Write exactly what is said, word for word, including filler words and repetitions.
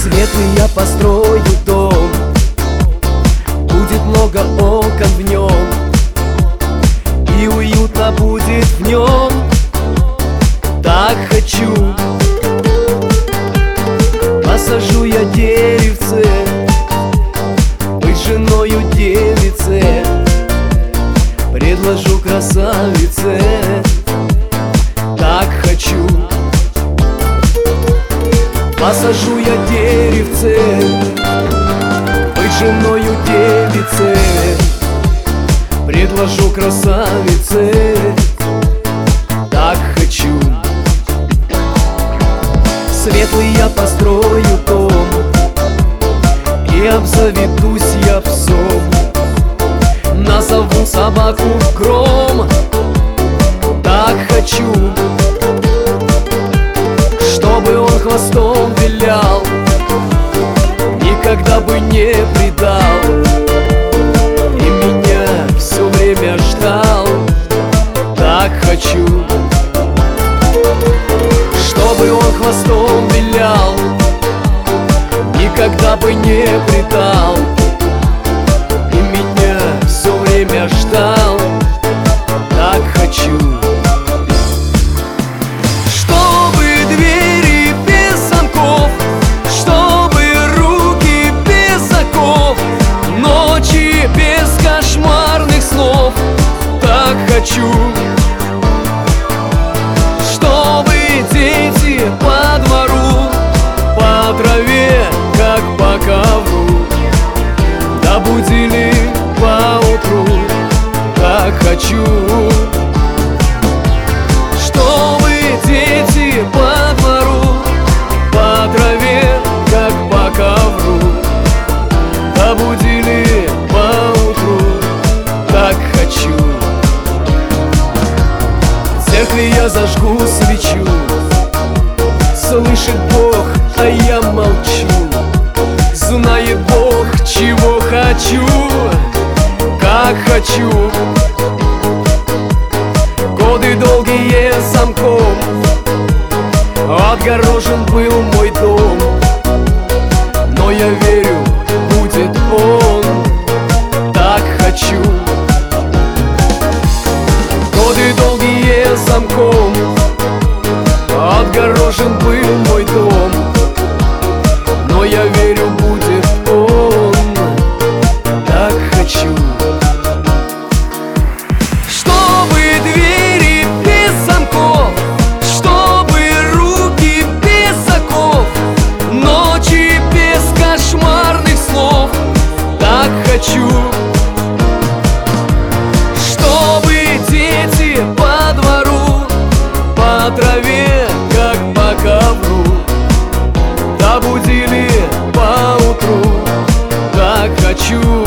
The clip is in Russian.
Светлый я построю дом, будет много окон в нем, и уютно будет в нем. Так хочу. Посажу я деревце, быть женою девице, предложу красавице. Так хочу. Посажу я деревце, быть женою девице, предложу красавице. Так хочу. Светлый я построю дом, и обзаведусь я псом, назову собаку Гром. Так хочу, чтобы он хвостом вилял, никогда бы не предал, и меня все время ждал. Так хочу, чтобы он хвостом вилял, никогда бы не предал, и меня все время ждал. Так хочу. Чтобы двери без замков, чтобы руки без оков, ночи без кошмарных снов. Так хочу. Чтобы дети по двору, по траве, как по ковру, да будили поутру. Так хочу. Чтобы дети по двору, по траве, как по ковру, да будили поутру. Так хочу. В церкви я зажгу свечу, слышит Бог, а я молчу. Знает Бог, чего хочу, как хочу. Годы долгие замком отгорожен был мой дом, но я верю, будет он. Так хочу. Годы долгие замком отгорожен был мой дом, но я верю, будет он. Так хочу. Чтобы двери без замков, чтобы руки без оков, ночи без кошмарных снов. Так хочу. Чтобы дети по двору, по траве, как по ковру, да будили поутру. Так хочу.